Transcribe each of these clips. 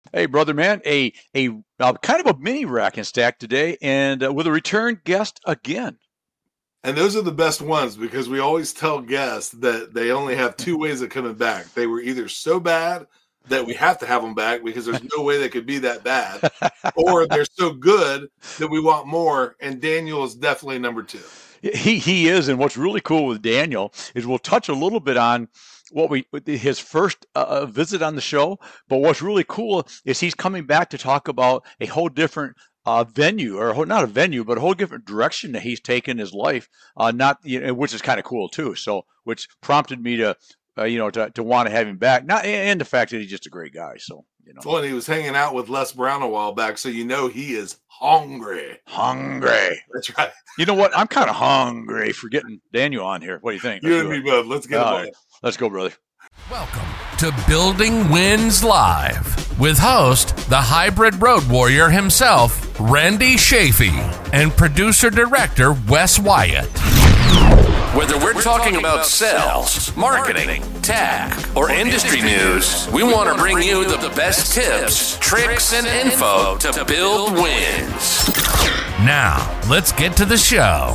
Hey, brother, man, a kind of a mini rack and stack today, and with a return guest again. And those are the best ones because we always tell guests that they only have two ways of coming back. They were either so bad that we have to have them back because there's no way they could be that bad, or they're so good that we want more. And Daniel is definitely number two. He is, and what's really cool with Daniel is we'll touch a little bit on what we his first visit on the show, but what's really cool is he's coming back to talk about a whole different venue, or not a venue, but a whole different direction that he's taken his life. Not which is kind of cool too. So, which prompted me to to want to have him back. Not and the fact that he's just a great guy. So Well, and he was hanging out with Les Brown a while back, so you know he is hungry. Hungry. That's right. You know what? I'm kind of hungry for getting Daniel on here. What do you think? You and me both. Let's get him on. Right. Let's go, brother. Welcome to Building Wins Live with host, the hybrid road warrior himself, Randy Chafee, and producer-director Wes Wyatt. Whether we're talking about sales, marketing, tech, or industry news, we want to bring you the best tips, tricks, and info to build wins. Now, let's get to the show.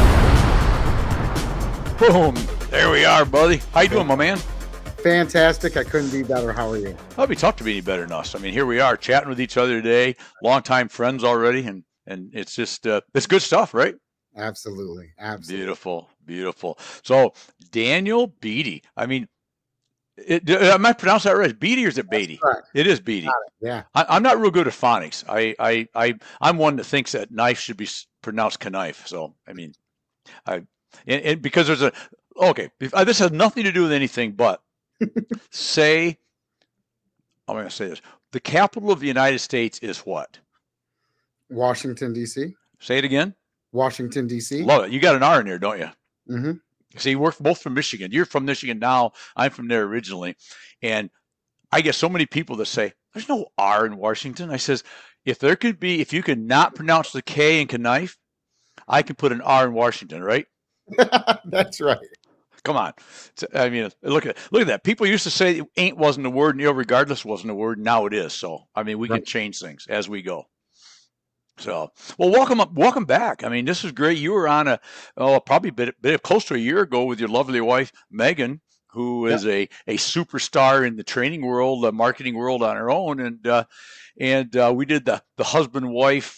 Boom. There we are, buddy. How you doing, my man? Fantastic. I couldn't be better. How are you? It'd be tough to be any better than us. I mean, here we are chatting with each other today, longtime friends already, and it's just it's good stuff, right? Absolutely. Beautiful. So Daniel Beatty. I mean, am I pronouncing that right? Beatty or is it Beatty? It is Beatty. Yeah. I'm not real good at phonics. I'm one that thinks that knife should be pronounced knife. So I mean, and because there's this has nothing to do with anything but I'm going to say this. The capital of the United States is what? Washington, D.C. Say it again. Washington, D.C. Love it. You got an R in there, don't you? Mm-hmm. See, we're both from Michigan. You're from Michigan now. I'm from there originally. And I get so many people that say, there's no R in Washington. I says, if you could not pronounce the K in knife, I can put an R in Washington, right? That's right. Come on. I mean, look at that. People used to say ain't wasn't a word, and regardless wasn't a word. Now it is. So, I mean, we can change things as we go. So, well, welcome back. I mean, this is great. You were on probably a bit close to a year ago with your lovely wife, Megan, who is a superstar in the training world, the marketing world on her own. And we did the husband-wife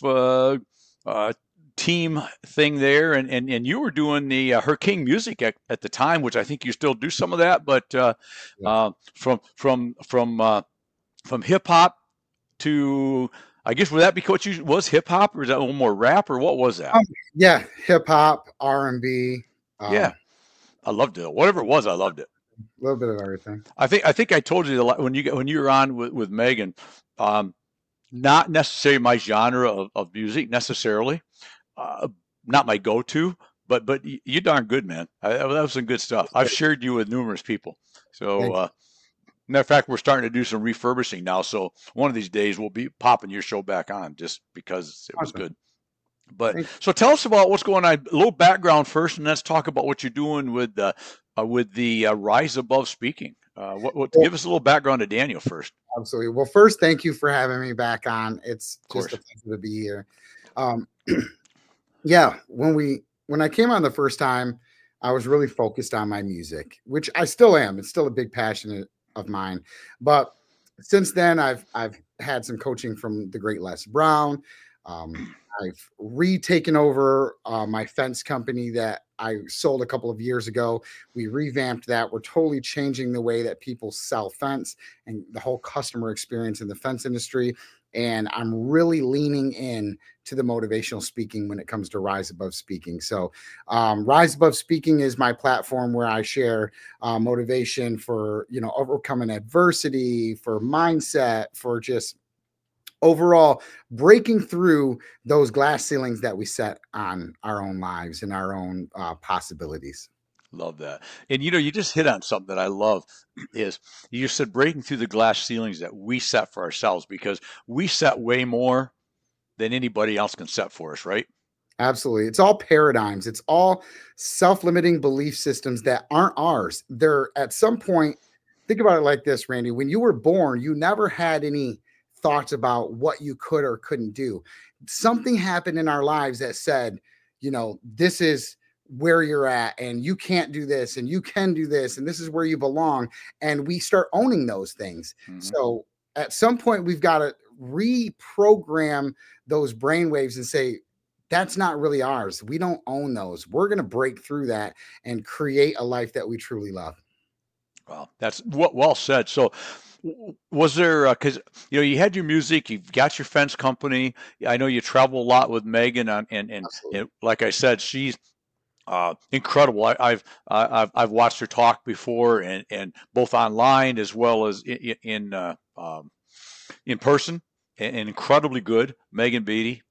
team thing there, and you were doing the Her King music at the time, which I think you still do some of that, but from hip hop to, I guess, would that be what you was hip hop, or is that a little more rap, or what was that? Yeah, hip hop, R&B. Yeah, I loved it. Whatever it was, I loved it. A little bit of everything. I think I told you when you were on with Megan, not necessarily my genre of music necessarily. Not my go-to, but you're darn good, man. That was some good stuff. I've shared you with numerous people. So, matter of fact, we're starting to do some refurbishing now. So one of these days we'll be popping your show back on just because it was good. But so tell us about what's going on. A little background first, and let's talk about what you're doing with the Rise Above Speaking. Give us a little background to Daniel first. Absolutely. Well, first, thank you for having me back on. It's just a pleasure to be here. Yeah, when I came on the first time, I was really focused on my music, which I still am. It's still a big passion of mine. But since then, I've had some coaching from the great Les Brown. I've retaken over my fence company that I sold a couple of years ago. We revamped that. We're totally changing the way that people sell fence and the whole customer experience in the fence industry. And I'm really leaning in to the motivational speaking when it comes to Rise Above Speaking. So Rise Above Speaking is my platform where I share motivation for, overcoming adversity, for mindset, for just overall breaking through those glass ceilings that we set on our own lives and our own possibilities. Love that. And you just hit on something that I love is you said breaking through the glass ceilings that we set for ourselves, because we set way more than anybody else can set for us, right? Absolutely. It's all paradigms. It's all self-limiting belief systems that aren't ours. They're at some point, think about it like this, Randy. When you were born, you never had any thoughts about what you could or couldn't do. Something happened in our lives that said, this is where you're at, and you can't do this, and you can do this, and this is where you belong. And we start owning those things. Mhm. So at some point, we've got to reprogram those brainwaves and say, that's not really ours. We don't own those. We're going to break through that and create a life that we truly love. Well, that's well said. So, was there, because you had your music, you've got your fence company. I know you travel a lot with Megan, and like I said, she's incredible. I've watched her talk before, and both online as well as in person, and incredibly good. Megan Beatty.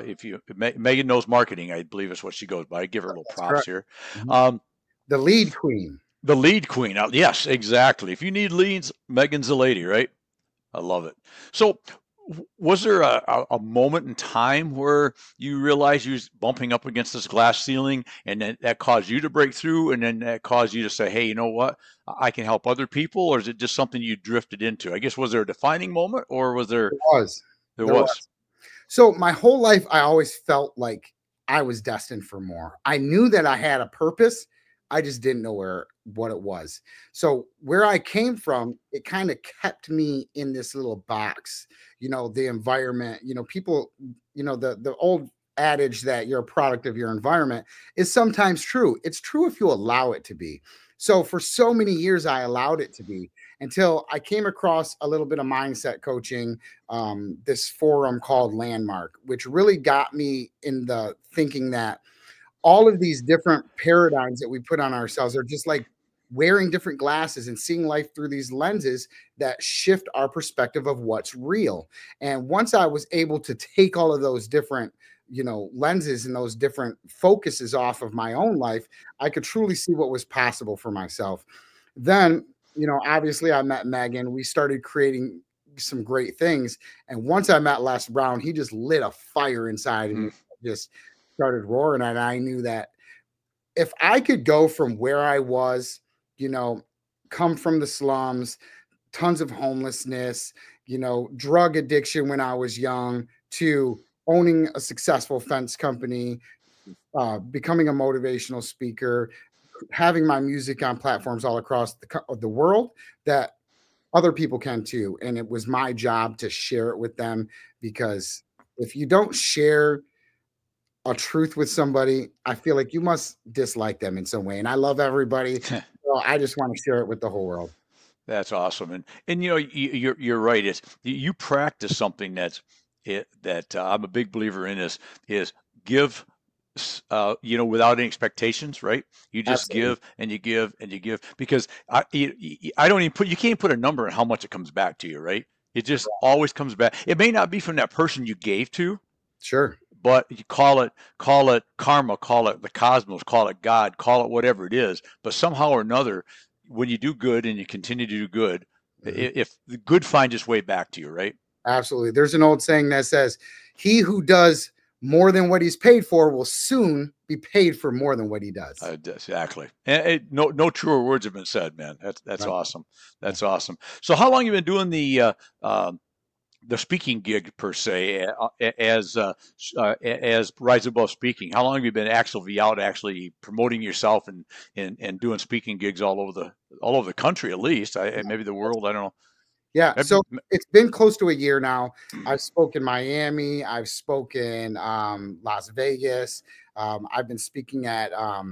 Megan knows marketing, I believe is what she goes by. I give her a little props here. The lead queen. The lead queen. Yes, exactly. If you need leads, Megan's the lady, right? I love it. So, was there a moment in time where you realized you was bumping up against this glass ceiling, and then that caused you to break through, and then that caused you to say, hey, you know what? I can help other people? Or is it just something you drifted into? I guess, was there a defining moment, or was there? There was. So my whole life, I always felt like I was destined for more. I knew that I had a purpose. I just didn't know what it was. So where I came from, it kind of kept me in this little box, the environment, people, the old adage that you're a product of your environment is sometimes true. It's true if you allow it to be. So for so many years, I allowed it to be until I came across a little bit of mindset coaching, this forum called Landmark, which really got me in the thinking that all of these different paradigms that we put on ourselves are just like wearing different glasses and seeing life through these lenses that shift our perspective of what's real. And once I was able to take all of those different lenses and those different focuses off of my own life, I could truly see what was possible for myself. Then, obviously I met Megan. We started creating some great things. And once I met Les Brown, he just lit a fire inside and just started roaring. And I knew that if I could go from where I was, come from the slums, tons of homelessness, drug addiction when I was young, to owning a successful fence company, becoming a motivational speaker, having my music on platforms all across the world, that other people can too. And it was my job to share it with them, because if you don't share a truth with somebody, I feel like you must dislike them in some way. And I love everybody. So I just want to share it with the whole world. That's awesome. And you're right. It's you practice something that I'm a big believer in is give, without any expectations, right? You just Absolutely. give and you give and you give, because I don't even you can't put a number on how much it comes back to you, right? It just always comes back. It may not be from that person you gave to. Sure. But you call it karma, call it the cosmos, call it God, call it whatever it is. But somehow or another, when you do good and you continue to do good, if the good finds its way back to you, right? Absolutely. There's an old saying that says, he who does more than what he's paid for will soon be paid for more than what he does. Exactly. And no truer words have been said, man. That's Right. awesome. That's awesome. So how long have you been doing the speaking gig per se, as Rise Above Speaking? How long have you been actually promoting yourself and doing speaking gigs all over the country, at least, and maybe the world? I don't know. Yeah, so it's been close to a year now. I've spoken Miami. I've spoken Las Vegas. I've been speaking at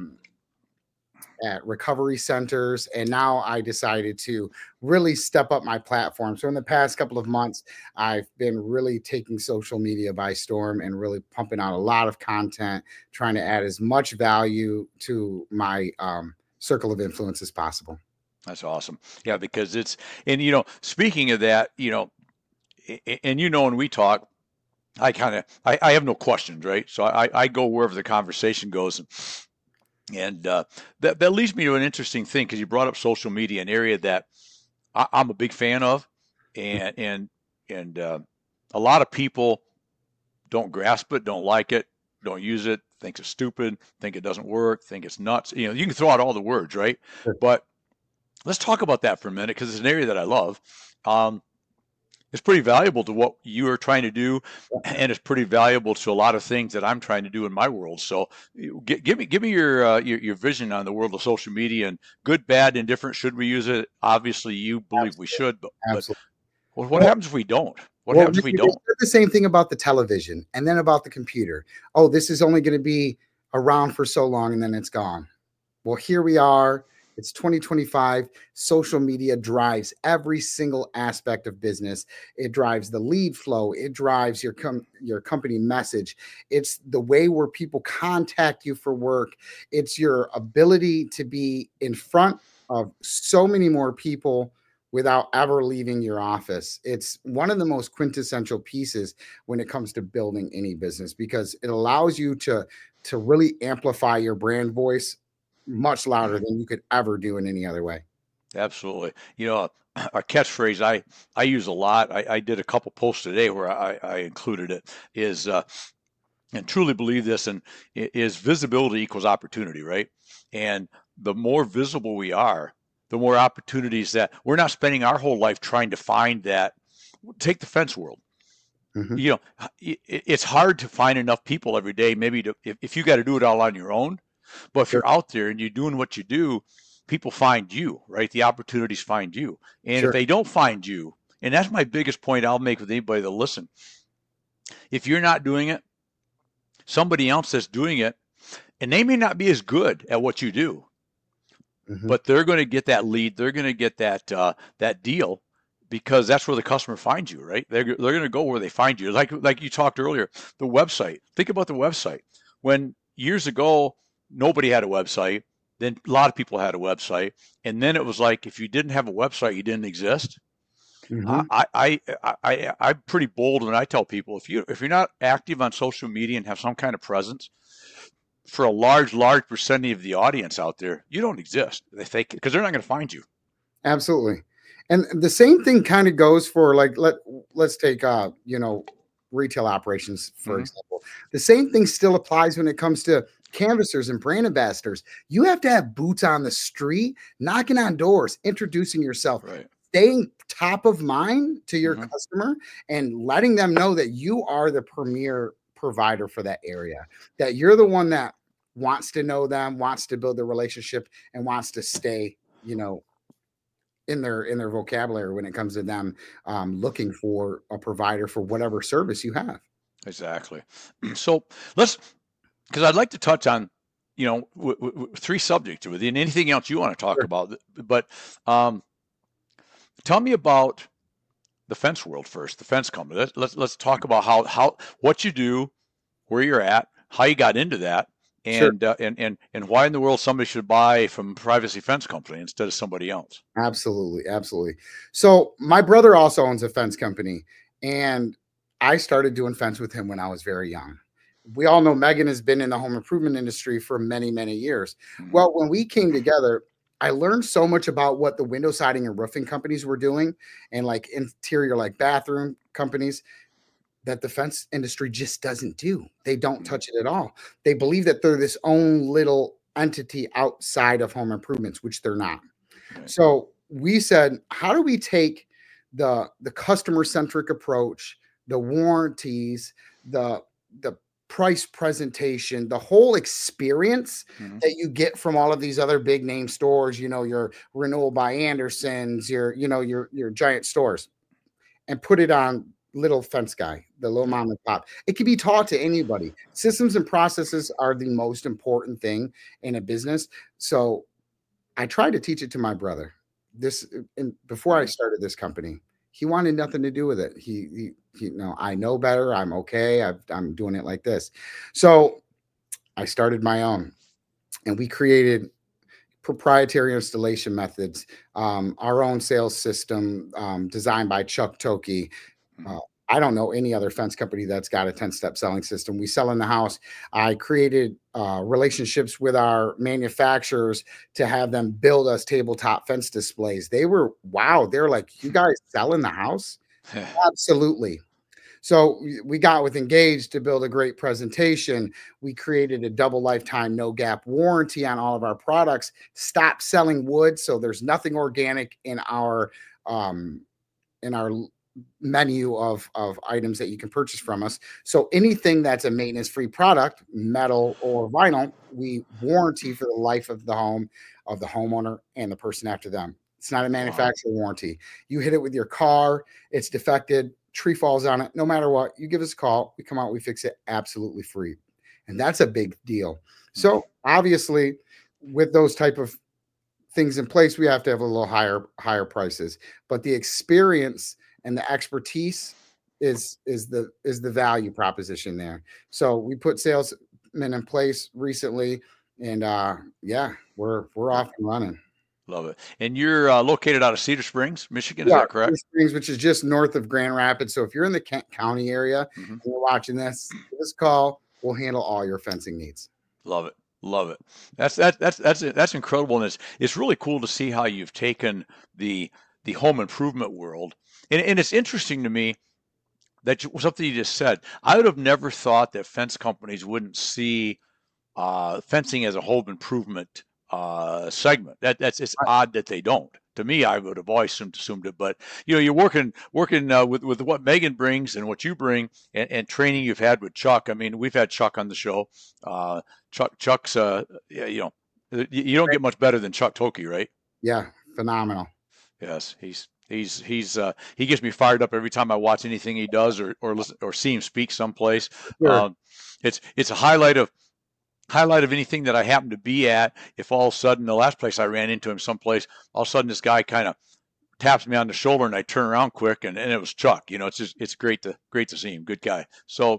recovery centers, and now I decided to really step up my platform. So in the past couple of months, I've been really taking social media by storm and really pumping out a lot of content, trying to add as much value to my circle of influence as possible. That's awesome. Yeah, because speaking of that, and when we talk, I have no questions, right? So I go wherever the conversation goes. And that leads me to an interesting thing, because you brought up social media, an area that I'm a big fan of, and a lot of people don't grasp it, don't like it, don't use it, think it's stupid, think it doesn't work, think it's nuts. You can throw out all the words, right? Sure. But let's talk about that for a minute, because it's an area that I love. It's pretty valuable to what you are trying to do, and it's pretty valuable to a lot of things that I'm trying to do in my world. So, give me your vision on the world of social media and good, bad, indifferent. Should we use it? Obviously, you believe we should, but Absolutely. what happens if we don't? What Well, happens if we they don't? said the same thing about the television and then about the computer. Oh, this is only going to be around for so long and then it's gone. Well, here we are. It's 2025. Social media drives every single aspect of business. It drives the lead flow. It drives your company message. It's the way where people contact you for work. It's your ability to be in front of so many more people without ever leaving your office. It's one of the most quintessential pieces when it comes to building any business because it allows you to really amplify your brand voice much louder than you could ever do in any other way. Absolutely. You know, a catchphrase I use a lot. I did a couple posts today where I included it is and truly believe this, and is visibility equals opportunity, right? And the more visible we are, the more opportunities that we're not spending our whole life trying to find that. Take the fence world. Mhm. You know, it's hard to find enough people every day, maybe to, if you got to do it all on your own. But if Sure. you're out there and you're doing what you do, people find you, right? The opportunities find you. And if Sure. they don't find you, and that's my biggest point I'll make with anybody that listen. If you're not doing it, somebody else that's doing it, and they may not be as good at what you do, Mhm. but they're going to get that lead. They're going to get that deal because that's where the customer finds you, right? They're going to go where they find you. Like you talked earlier, the website. Think about the website. When years ago nobody had a website, then a lot of people had a website, and then it was like if you didn't have a website, you didn't exist. Mhm. I'm pretty bold when I tell people if you're not active on social media and have some kind of presence, for a large percentage of the audience out there, you don't exist. They think because they're not going to find you. Absolutely. And the same thing kind of goes for like let's take retail operations for Mhm. example. The same thing still applies when it comes to canvassers and brand ambassadors. You have to have boots on the street, knocking on doors, introducing yourself, Right. staying top of mind to your Mhm. customer and letting them know that you are the premier provider for that area, that you're the one that wants to know them, wants to build the relationship and wants to stay, in their vocabulary when it comes to them looking for a provider for whatever service you have. Exactly. So let's, because I'd like to touch on, three subjects with you and anything else you want to talk Sure. about. But tell me about the fence world first, the fence company. Let's talk about how what you do, where you're at, how you got into that, Sure. and why in the world somebody should buy from Privacy Fence Company instead of somebody else. Absolutely, absolutely. So my brother also owns a fence company, and I started doing fence with him when I was very young. We all know Megan has been in the home improvement industry for many, many years. Mhm. Well, when we came together, I learned so much about what the window siding and roofing companies were doing, and like interior, like bathroom companies, that the fence industry just doesn't do. They don't Mhm. touch it at all. They believe that they're this own little entity outside of home improvements, which they're not. Right. So we said, how do we take the customer centric approach, the warranties, the price presentation, the whole experience Mhm. that you get from all of these other big name stores, your Renewal by Anderson's, your giant stores, and put it on little fence guy, the little Right. mom and pop. It can be taught to anybody. Systems and processes are the most important thing in a business. So I tried to teach it to my brother. This and before I Mhm. started this company, he wanted nothing to do with it. He no, I know better. I'm okay. I'm doing it like this. So I started my own, and we created proprietary installation methods, our own sales system designed by Chuck Toki. Mhm. Uh, I don't know any other fence company that's got a 10-step selling system. We sell in the house. I created relationships with our manufacturers to have them build us tabletop fence displays. They were, wow, they're like, you guys sell in the house? Absolutely. So we got with Engage to build a great presentation. We created a double lifetime no gap warranty on all of our products. Stopped selling wood, so there's nothing organic in our menu of items that you can purchase from us. So anything that's a maintenance-free product, metal or vinyl, we warranty for the life of the home, of the homeowner and the person after them. It's not a manufacturer warranty. You hit it with your car, it's defected, tree falls on it, no matter what, you give us a call, we come out, we fix it absolutely free. And that's a big deal. So obviously, with those type of things in place, we have to have a little higher prices. But the experience and the expertise is the value proposition there. So we put salesmen in place recently, and yeah, we're off and running. Love it. And you're located out of Cedar Springs, Michigan. Is Yeah, that correct? Cedar Springs, which is just north of Grand Rapids. So if you're in the Kent County area and you're watching this, give us a call. We'll handle all your fencing needs. Love it. Love it. That's incredible, and it's really cool to see how you've taken the home improvement world, and it's interesting to me that something you just said. I would have never thought that fence companies wouldn't see fencing as a home improvement segment. It's odd that they don't. To me, I would have always assumed it, but you're working with what Megan brings and what you bring, and training you've had with Chuck. I mean, we've had Chuck on the show. Chuck's you don't get much better than Chuck Toki, right? Yeah, phenomenal. Yes, he gets me fired up every time I watch anything he does or listen or see him speak someplace. Sure. It's a highlight of anything that I happen to be at. If all of a sudden, the last place I ran into him someplace, all of a sudden this guy kind of taps me on the shoulder and I turn around quick and it was Chuck. It's great to see him. Good guy. So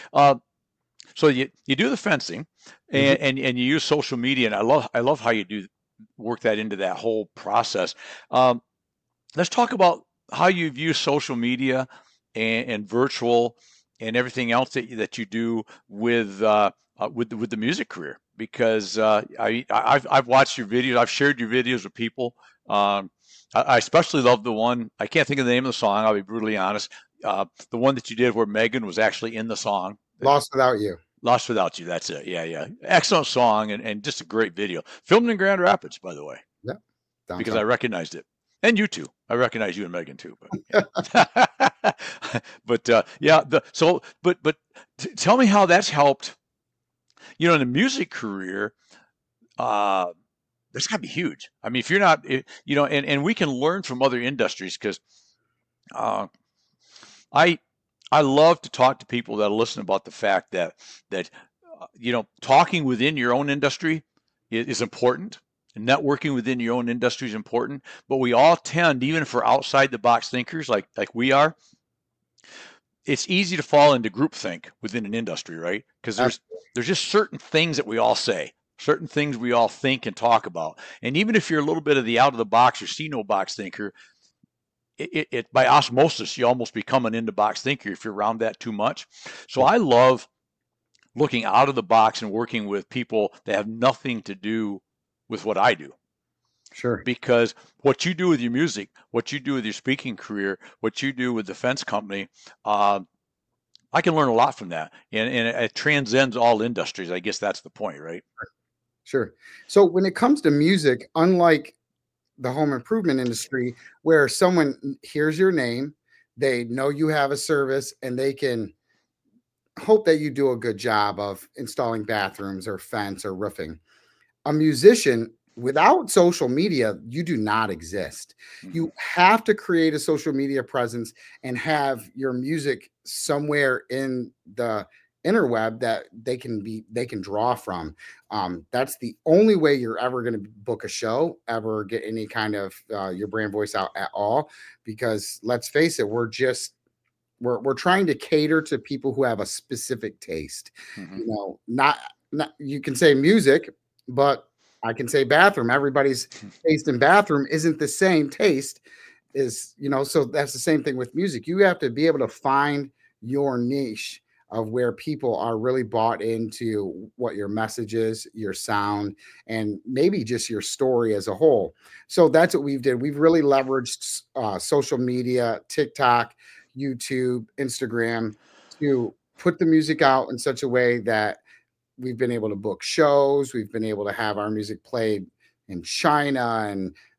you do the fencing and you use social media, and I love how you do work that into that whole process. Let's talk about how you've used social media and virtual and everything else that you do with the music career, because I've watched your videos, I've shared your videos with people. I especially love the one, I can't think of the name of the song, I'll be brutally honest. The one that you did where Megan was actually in the song. Lost Without You. Lost Without You, that's it. Yeah. Excellent song and just a great video. Filmed in Grand Rapids, by the way. Yeah. Because I recognized it. And you too. I recognize you and Megan too. But yeah. But tell me how that's helped. In the music career, that's got to be huge. I mean, if you're not, and we can learn from other industries, because I love to talk to people that listen about the fact that talking within your own industry is important. Networking within your own industry is important, but we all tend, even for outside the box thinkers like we are, it's easy to fall into groupthink within an industry, right? Because there's just certain things that we all say, certain things we all think and talk about. And even if you're a little bit of the out of the box or see no box thinker, it by osmosis, you almost become an into box thinker if you're around that too much. So I love looking out of the box and working with people that have nothing to do with what I do. Sure. Because what you do with your music, what you do with your speaking career, what you do with the fence company, I can learn a lot from that. And it transcends all industries. I guess that's the point, right? Sure. So when it comes to music, unlike the home improvement industry, where someone hears your name, they know you have a service, and they can hope that you do a good job of installing bathrooms or fence or roofing. A musician, without social media, you do not exist. You have to create a social media presence and have your music somewhere in the interweb that they can draw from. That's the only way you're ever going to book a show, ever get any kind of your brand voice out at all. Because let's face it, we're trying to cater to people who have a specific taste. Not you can say music, but I can say bathroom. Everybody's taste in bathroom isn't the same taste so that's the same thing with music. You have to be able to find your niche of where people are really bought into what your message is, your sound, and maybe just your story as a whole. So that's what we've did. We've really leveraged social media, TikTok, YouTube, Instagram, to put the music out in such a way that we've been able to book shows. We've been able to have our music played in China and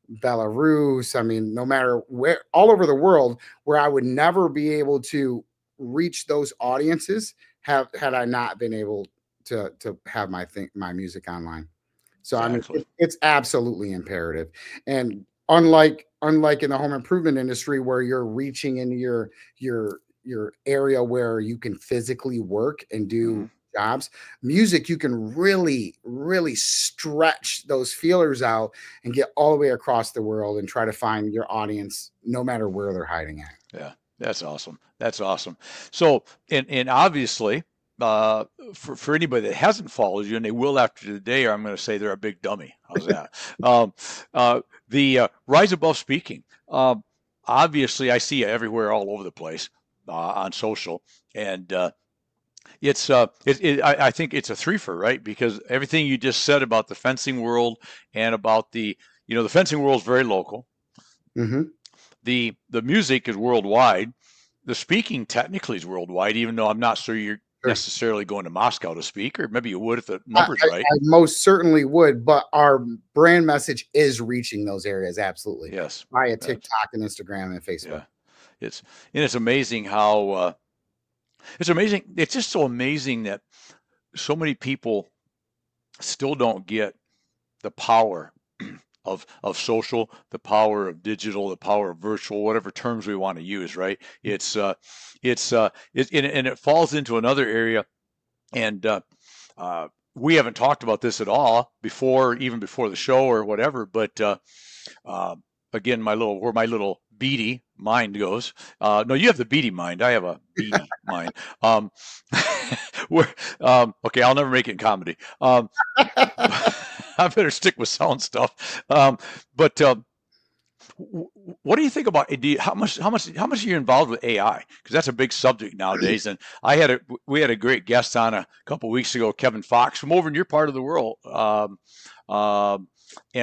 Belarus. I mean, no matter where, all over the world, where I would never be able to reach those audiences had I not been able to have my music online. So I mean, Exactly. it's absolutely imperative. And unlike in the home improvement industry where you're reaching into your area where you can physically work and do jobs, music, you can really stretch those feelers out and get all the way across the world and try to find your audience no matter where they're hiding at. Yeah, that's awesome. That's awesome. So, and obviously, for anybody that hasn't followed you, and they will after today, or I'm going to say they're a big dummy. How's that? um, the Rise Above Speaking. Obviously, I see you everywhere, all over the place on social, and I think it's a threefer, right? Because everything you just said about the fencing world and about the fencing world is very local. Mm-hmm. The music is worldwide. The speaking technically is worldwide, even though I'm not sure you're necessarily going to Moscow to speak, or maybe you would if the numbers right. I most certainly would, but our brand message is reaching those areas. Absolutely. Yes. Via TikTok and Instagram and Facebook. Yeah. It's amazing how it's amazing. It's just so amazing that so many people still don't get the power of social, the power of digital, the power of virtual, whatever terms we want to use, right? And it falls into another area, and we haven't talked about this at all even before the show or whatever. But again, my little beady mind goes. No, you have the beady mind. I have a beady mind. Okay, I'll never make it in comedy. I better stick with sound stuff. But what do you think about? How much are you involved with AI? Because that's a big subject nowadays. And we had a great guest on a couple of weeks ago, Kevin Fox from over in your part of the world. And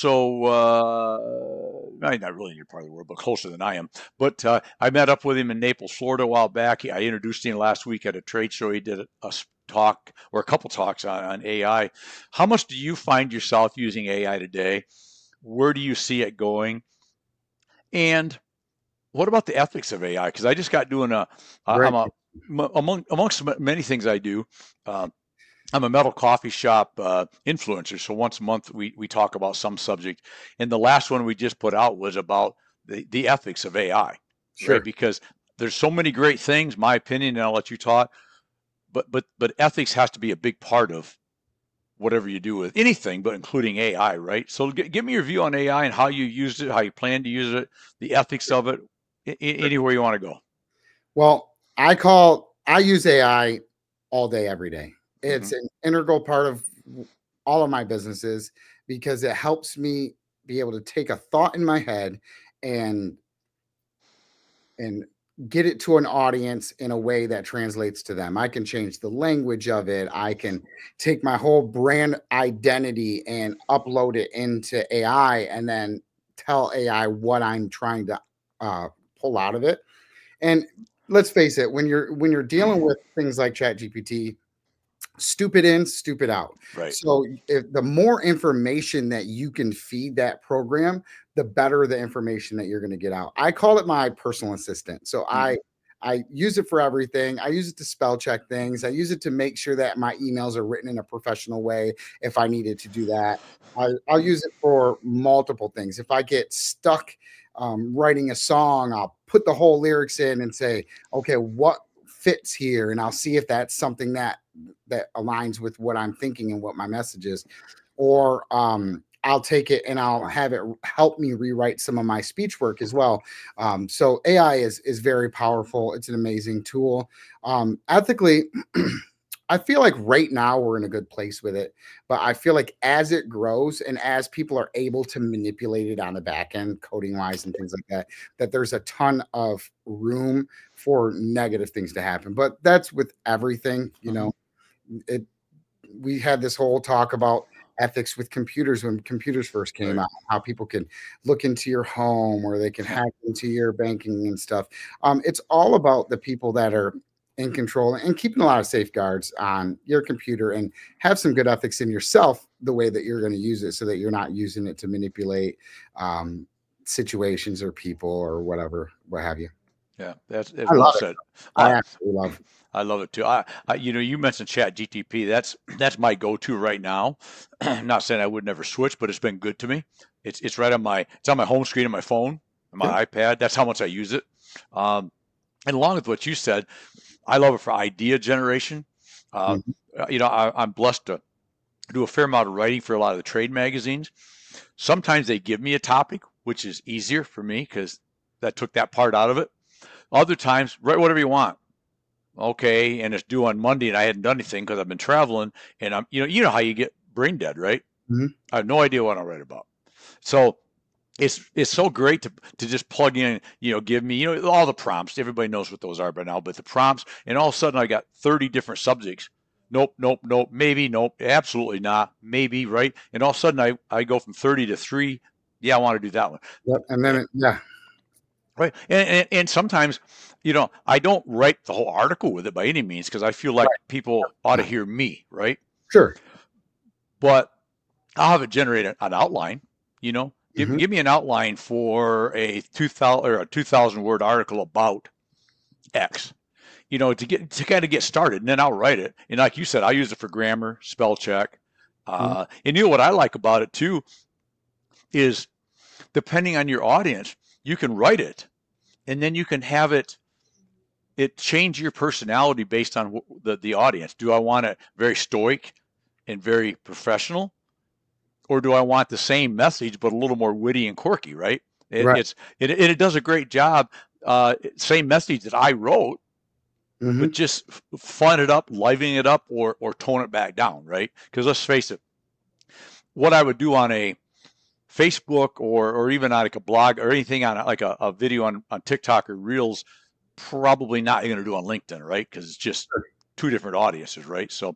also, not really in your part of the world, but closer than I am. But I met up with him in Naples, Florida a while back. I introduced him last week at a trade show. He did a talk or a couple talks on AI. How much do you find yourself using AI today? Where do you see it going? And what about the ethics of AI? Because I just got doing amongst many things I do. I'm a metal coffee shop influencer. So once a month we talk about some subject. And the last one we just put out was about the ethics of AI. Sure. Right? Because there's so many great things, my opinion, and I'll let you talk. But ethics has to be a big part of whatever you do with anything, but including AI, right? So give me your view on AI and how you used it, how you plan to use it, the ethics of it, anywhere you want to go. Well, I use AI all day, every day. It's an integral part of all of my businesses because it helps me be able to take a thought in my head and get it to an audience in a way that translates to them. I can change the language of it. I can take my whole brand identity and upload it into AI and then tell AI what I'm trying to pull out of it. And let's face it, when you're dealing with things like ChatGPT, stupid in, stupid out. Right. So if the more information that you can feed that program, the better the information that you're going to get out. I call it my personal assistant. So I use it for everything. I use it to spell check things. I use it to make sure that my emails are written in a professional way if I needed to do that. I'll use it for multiple things. If I get stuck writing a song, I'll put the whole lyrics in and say, okay, what fits here? And I'll see if that's something that aligns with what I'm thinking and what my message is. Or I'll take it and I'll have it help me rewrite some of my speech work as well. So AI is very powerful. It's an amazing tool. Ethically, I feel like right now we're in a good place with it, but I feel like as it grows and as people are able to manipulate it on the back end, coding wise and things like that, that there's a ton of room for negative things to happen. But that's with everything, you know. We had this whole talk about ethics with computers when computers first came out, how people can look into your home or they can hack into your banking and stuff. It's all about the people that are in control and keeping a lot of safeguards on your computer and have some good ethics in yourself the way that you're going to use it so that you're not using it to manipulate situations or people or whatever, what have you. Yeah, that's I well love it. said. I I absolutely love it. I love it too. You mentioned Chat GTP. That's my go-to right now. I'm not saying I would never switch, but it's been good to me. It's right on my home screen on my phone, on my iPad. That's how much I use it. And along with what you said, I love it for idea generation. I'm blessed to do a fair amount of writing for a lot of the trade magazines. Sometimes they give me a topic, which is easier for me because that took that part out of it. Other times, write whatever you want. Okay, and it's due on Monday, and I hadn't done anything because I've been traveling, and I'm, you know how you get brain dead, right? Mhm. I have no idea what I'll write about. So it's so great to just plug in, give me, all the prompts. Everybody knows what those are by now, but the prompts, and all of a sudden I got 30 different subjects. Nope, nope, nope, maybe, nope, absolutely not, maybe, right? And all of a sudden I go from 30 to 3. Yeah, I want to do that one. Yep. And then, Right. And sometimes, I don't write the whole article with it by any means because I feel like people ought to hear me, right? Sure. But I'll have it generate an outline, Give me an outline for a 2,000 word article about X, to kind of get started, and then I'll write it. And like you said, I use it for grammar, spell check. And what I like about it too is depending on your audience, you can write it, and then you can have it change your personality based on the audience. Do I want it very stoic and very professional, or do I want the same message but a little more witty and quirky? Right? It does a great job. Same message that I wrote, but just fun it up, liven it up, or tone it back down. Right? Because let's face it, what I would do on a Facebook or even on like a blog or anything on like a video on TikTok or Reels, probably not going to do on LinkedIn, right? Because it's just two different audiences, right? So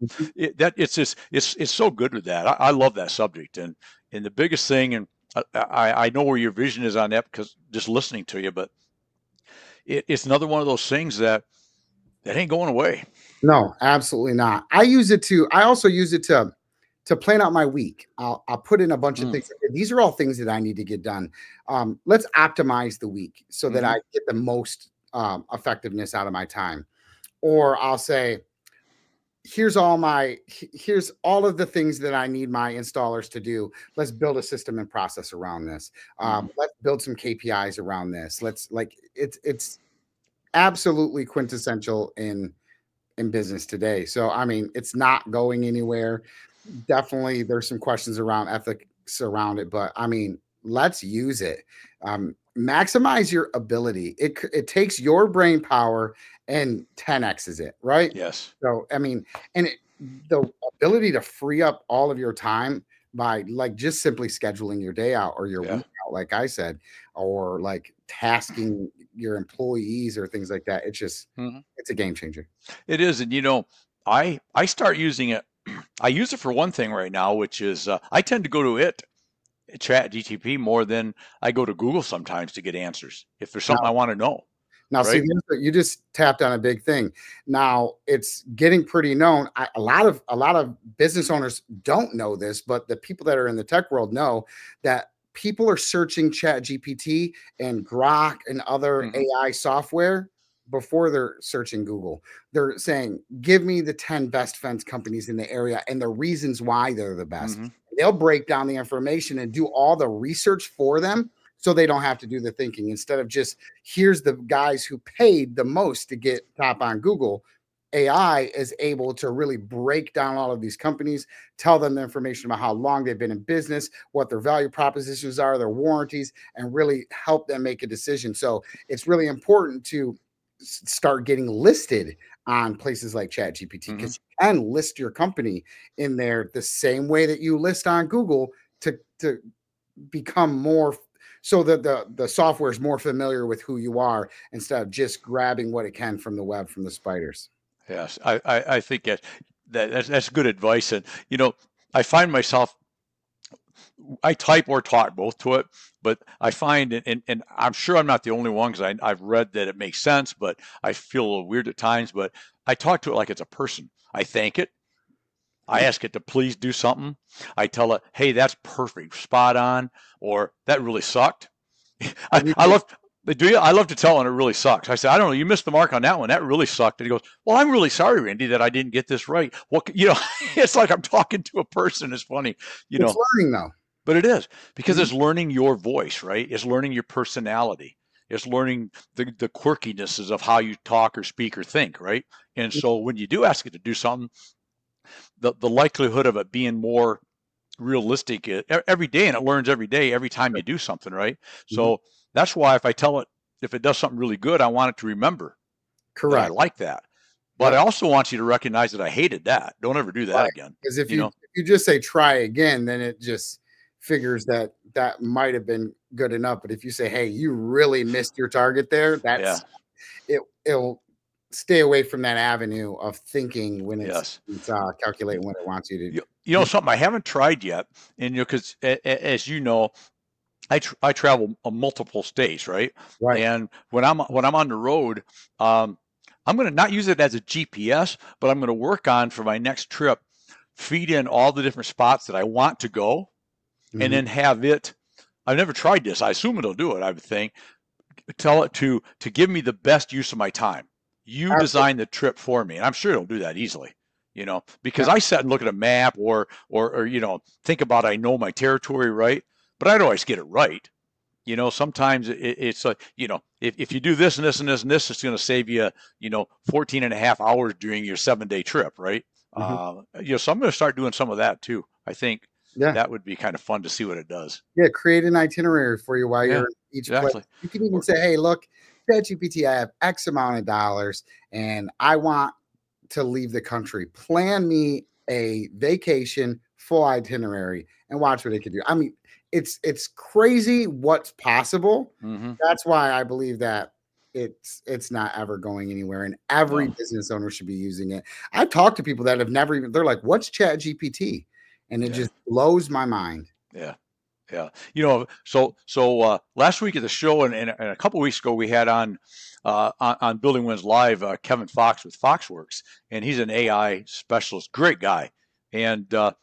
it's so good with that. I love that subject, and the biggest thing, and I know where your vision is on that because just listening to you, but it's another one of those things that ain't going away. No, absolutely not. I also use it to plan out my week. I'll put in a bunch of things. These are all things that I need to get done. Let's optimize the week so that I get the most effectiveness out of my time. Or I'll say, here's all of the things that I need my installers to do. Let's build a system and process around this. Let's build some KPIs around this. It's absolutely quintessential in business today. So, I mean, it's not going anywhere. Definitely there's some questions around ethics around it, but I mean, let's use it. Maximize your ability. It takes your brain power and 10x's it, right? Yes. So, I mean, and the ability to free up all of your time by like just simply scheduling your day out or your week out, like I said, or like tasking your employees or things like that. It's just, it's a game changer. It is. And, I start using it. I use it for one thing right now, which is I tend to go to Chat GTP more than I go to Google sometimes to get answers if there's something I want to know. Now, right? See, you just tapped on a big thing. Now it's getting pretty known. A lot of business owners don't know this, but the people that are in the tech world know that people are searching Chat GPT and Grok and other AI software before they're searching Google. They're saying, give me the 10 best fence companies in the area and the reasons why they're the best. They'll break down the information and do all the research for them so they don't have to do the thinking. Instead of just, here's the guys who paid the most to get top on Google, AI is able to really break down all of these companies, tell them the information about how long they've been in business, what their value propositions are, their warranties, and really help them make a decision. So it's really important to start getting listed on places like ChatGPT because you can list your company in there the same way that you list on Google to become more so that the software is more familiar with who you are instead of just grabbing what it can from the web, from the spiders. Yes, I think that's good advice. And, I find myself, I type or talk both to it, but I find, and I'm sure I'm not the only one because I've read that it makes sense, but I feel a little weird at times, but I talk to it like it's a person. I thank it. I ask it to please do something. I tell it, hey, that's perfect, spot on, or that really sucked. I love. I love to tell when it really sucks. I say, I don't know, you missed the mark on that one. That really sucked. And he goes, well, I'm really sorry, Randy, that I didn't get this right. Well, it's like I'm talking to a person. It's funny, It's learning though. But it is, because it's learning your voice, right? It's learning your personality. It's learning the quirkinesses of how you talk or speak or think, right? And so when you do ask it to do something, the likelihood of it being more realistic every day, and it learns every day, every time you do something, right? So that's why if I tell it, if it does something really good, I want it to remember. Correct. I like that. But I also want you to recognize that I hated that. Don't ever do that again. Because if you just say try again, then it just figures that might have been good enough. But if you say, hey, you really missed your target there, that's it'll stay away from that avenue of thinking when it's calculating what it wants you to do. You know, something I haven't tried yet, and because as you know, I travel multiple states, right? Right. And when I'm on the road, I'm going to not use it as a GPS, but I'm going to work on for my next trip, feed in all the different spots that I want to go, and then have it. I've never tried this. I assume it'll do it. I would think. Tell it to give me the best use of my time. You design the trip for me, and I'm sure it'll do that easily. Because I sit and look at a map or think about I know my territory, right? But I don't always get it right. Sometimes it's like, if you do this and this and this and this, it's going to save you, 14 and a half hours during your 7-day trip, right? So I'm going to start doing some of that too. I think that would be kind of fun to see what it does. Yeah, create an itinerary for you while you're in each place. You can even say, hey, look, ChatGPT, I have X amount of dollars and I want to leave the country. Plan me a vacation, full itinerary, and watch what it can do. I mean, it's crazy what's possible. That's why I believe that it's not ever going anywhere, and every business owner should be using it. I've talked to people that have never even, they're like, what's ChatGPT? And it just blows my mind. Yeah. So last week at the show and a couple of weeks ago, we had on Building Wins Live, Kevin Fox with Foxworks, and he's an AI specialist, great guy. And,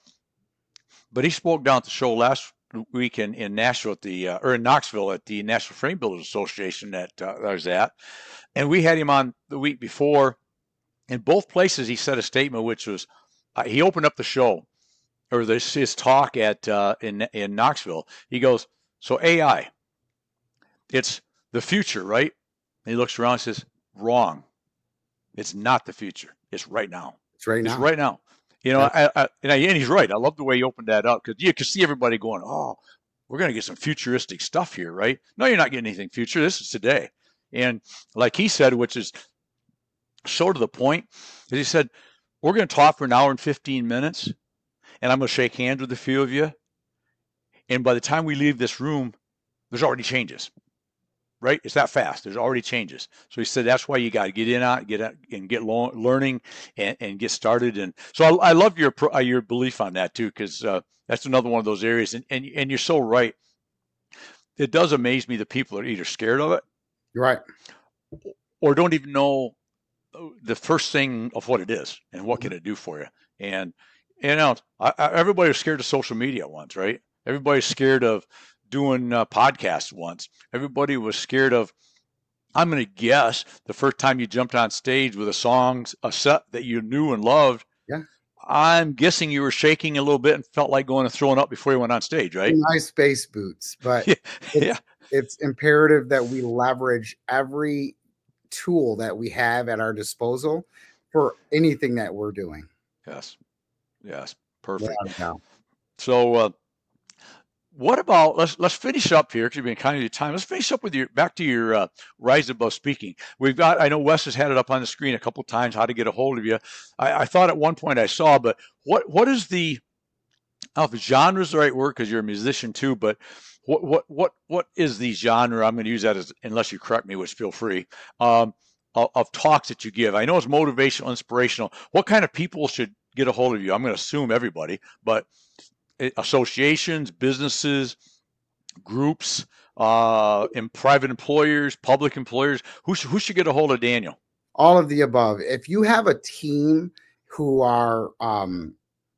but he spoke down at the show last week in Nashville in Knoxville at the National Frame Builders Association that I was at. And we had him on the week before. In both places, he said a statement, which was, he opened up the show, or his talk in Knoxville. He goes, so AI, it's the future, right? And he looks around and says, wrong. It's not the future. It's right now. It's right now. It's right now. And he's right. I love the way he opened that up, because you can see everybody going, oh, we're going to get some futuristic stuff here, right? No, you're not getting anything future. This is today. And like he said, which is so to the point, is he said, we're going to talk for an hour and 15 minutes, and I'm going to shake hands with a few of you. And by the time we leave this room, there's already changes, right? It's that fast. There's already changes. So he said, that's why you got to get in on it, get learning and get started. And so I love your belief on that too, because that's another one of those areas. And you're so right. It does amaze me that people are either scared of it, right, or don't even know the first thing of what it is and what can it do for you. And everybody was scared of social media once, right? Everybody's scared of doing podcasts once. Everybody was scared of, I'm going to guess, the first time you jumped on stage with a set that you knew and loved. Yeah. I'm guessing you were shaking a little bit and felt like going and throwing up before you went on stage, right? Nice space boots, but it's imperative that we leverage every tool that we have at our disposal for anything that we're doing. Yes. Perfect. Yeah. So, what about, let's finish up here, because you've been kind of your time. Let's finish up with back to your Rise Above Speaking. I know Wes has had it up on the screen a couple of times, how to get a hold of you. I thought at one point I saw, but what is the, I don't know if genre is the right word, because you're a musician too, but what is the genre? I'm going to use that as, unless you correct me, which feel free, of talks that you give. I know it's motivational, inspirational. What kind of people should get a hold of you? I'm going to assume everybody, but associations, businesses, groups, private employers, public employers, who should get a hold of Daniel? All of the above. If you have a team who are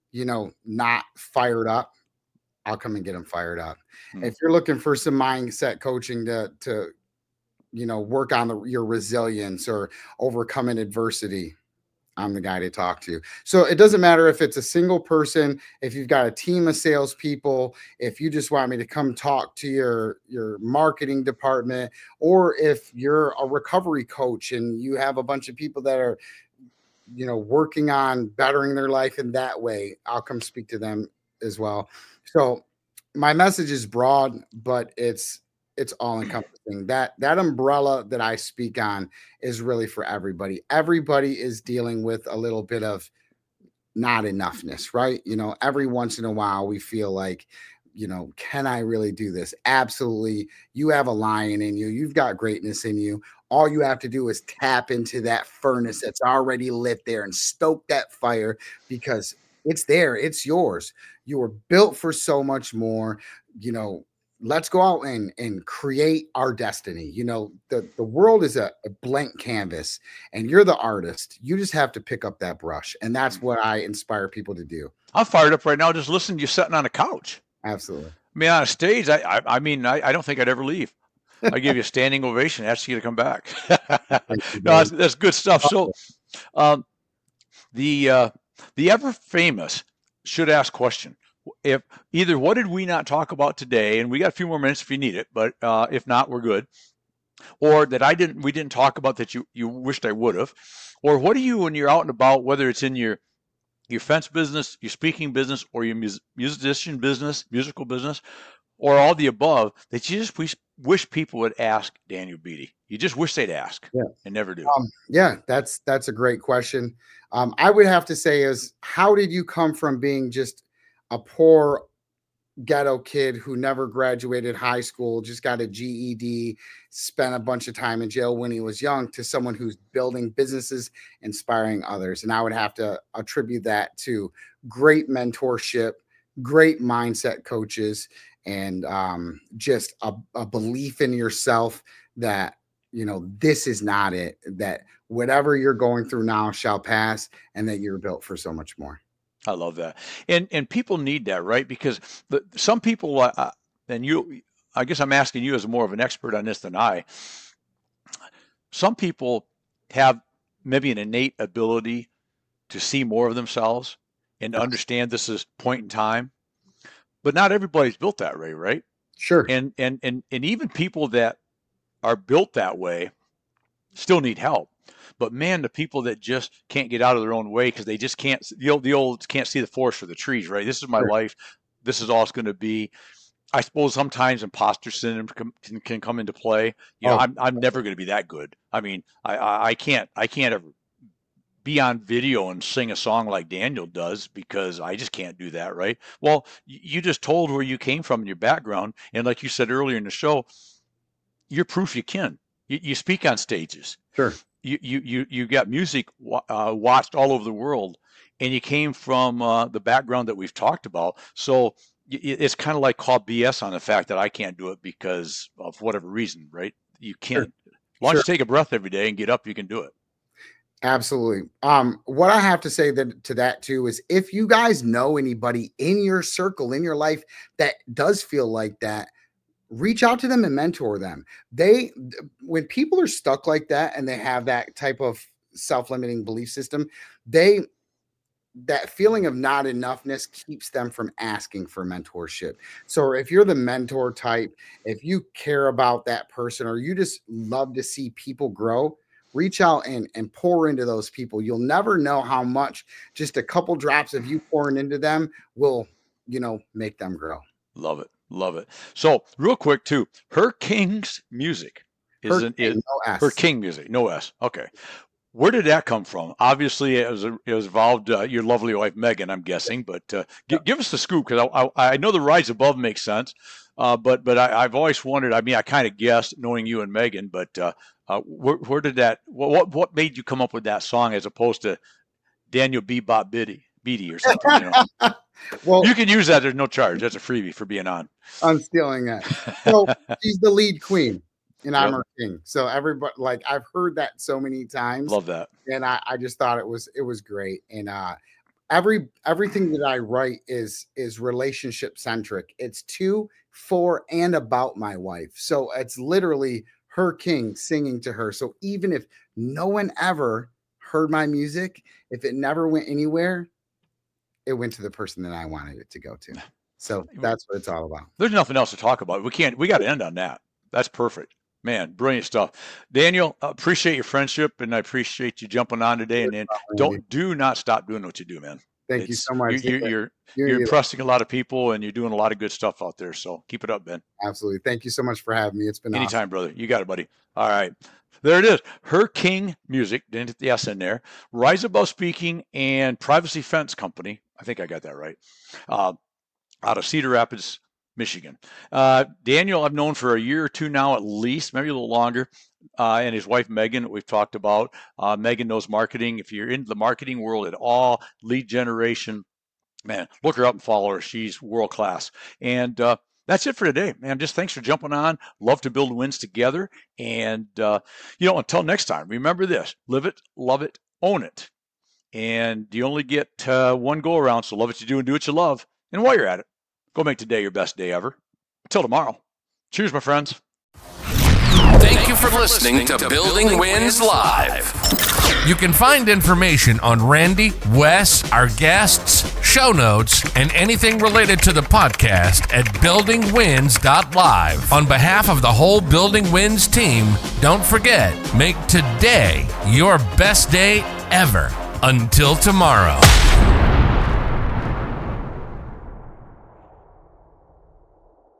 not fired up, I'll come and get them fired up. Hmm. If you're looking for some mindset coaching to work on your resilience or overcoming adversity, I'm the guy to talk to. So it doesn't matter if it's a single person, if you've got a team of salespeople, if you just want me to come talk to your marketing department, or if you're a recovery coach and you have a bunch of people that are, working on bettering their life in that way, I'll come speak to them as well. So my message is broad, but it's all encompassing. That umbrella that I speak on is really for everybody. Everybody is dealing with a little bit of not enoughness, right? Every once in a while we feel like, can I really do this? Absolutely. You have a lion in you. You've got greatness in you. All you have to do is tap into that furnace that's already lit there and stoke that fire, because it's there. It's yours. You were built for so much more. Let's go out and create our destiny. The world is a blank canvas and you're the artist. You just have to pick up that brush. And that's what I inspire people to do. I'm fired up right now just listening to you sitting on a couch. Absolutely. I mean, on a stage, I mean, I don't think I'd ever leave. I give you a standing ovation, ask you to come back. No, that's good stuff. So the ever famous should ask question. If either what did we not talk about today, and we got a few more minutes if you need it, but if not, we're good. Or that we didn't talk about that you wished I would have. Or what do you, when you're out and about, whether it's in your fence business, your speaking business, or your musician business, musical business, or all the above, that you just wish people would ask Daniel Beatty? You just wish they'd ask, and never do. Yeah, that's a great question. I would have to say is, how did you come from being just a poor ghetto kid who never graduated high school, just got a GED, spent a bunch of time in jail when he was young, to someone who's building businesses, inspiring others? And I would have to attribute that to great mentorship, great mindset coaches, and just a belief in yourself that, this is not it, that whatever you're going through now shall pass, and that you're built for so much more. I love that. And people need that, right? Because some people, and you, I guess I'm asking you as more of an expert on this than I, some people have maybe an innate ability to see more of themselves and understand this is point in time, but not everybody's built that way, right? Sure. And even people that are built that way still need help. But man, the people that just can't get out of their own way because they just can't, the old can't see the forest for the trees, right? This is my life. This is all it's going to be. I suppose sometimes imposter syndrome can come into play. I'm never going to be that good. I mean, I can't ever be on video and sing a song like Daniel does, because I just can't do that, right? Well, you just told where you came from in your background, and like you said earlier in the show, you're proof you can. You speak on stages. Sure. You got music watched all over the world, and you came from the background that we've talked about. So it's kind of like call BS on the fact that I can't do it because of whatever reason, right? You can't. Sure. As long as you take a breath every day and get up, you can do it. Absolutely. What I have to say to that too is, if you guys know anybody in your circle, in your life, that does feel like that, reach out to them and mentor them. When people are stuck like that and they have that type of self-limiting belief system, that feeling of not enoughness keeps them from asking for mentorship. So if you're the mentor type, if you care about that person, or you just love to see people grow, reach out and pour into those people. You'll never know how much just a couple drops of you pouring into them will, make them grow. Love it. Love it. So real quick too, Her King's Music is Her King Music, no S. Okay. Where did that come from? Obviously, it was involved your lovely wife Megan, I'm guessing. But give us the scoop, because I know the Rise Above makes sense, but I've always wondered. I mean, I kind of guessed knowing you and Megan, but where did that? What made you come up with that song as opposed to Daniel Bebop Beatty or something? Well, you can use that. There's no charge. That's a freebie for being on. I'm stealing that. So she's the lead queen, and I'm her king. So everybody, I've heard that so many times. Love that. And I just thought it was great. And everything that I write is relationship centric. It's to, for, and about my wife. So it's literally her king singing to her. So even if no one ever heard my music, if it never went anywhere, it went to the person that I wanted it to go to. So that's what it's all about. There's nothing else to talk about. We got to end on that. That's perfect. Man, brilliant stuff. Daniel, appreciate your friendship, and I appreciate you jumping on today. And do not stop doing what you do, man. Thank you so much. You're impressing a lot of people, and you're doing a lot of good stuff out there. So keep it up, Ben. Absolutely. Thank you so much for having me. It's been anytime, awesome. Brother. You got it, buddy. All right. There it is. Her King Music, didn't get the S in there. Rise Above Speaking and Privacy Fence Company. I think I got that right. Out of Cedar Rapids, Michigan. Daniel, I've known for a year or two now, at least, maybe a little longer. And his wife, Megan, that we've talked about. Megan knows marketing. If you're into the marketing world at all, lead generation, man, look her up and follow her. She's world class. And that's it for today, man. Just thanks for jumping on. Love to build wins together. And, until next time, remember this: live it, love it, own it. And you only get one go around. So love what you do and do what you love. And while you're at it, go make today your best day ever. Until tomorrow. Cheers, my friends. Thank you for listening to Building Wins Live. You can find information on Randy, Wes, our guests, show notes, and anything related to the podcast at buildingwins.live. On behalf of the whole Building Wins team, don't forget, make today your best day ever. Until tomorrow.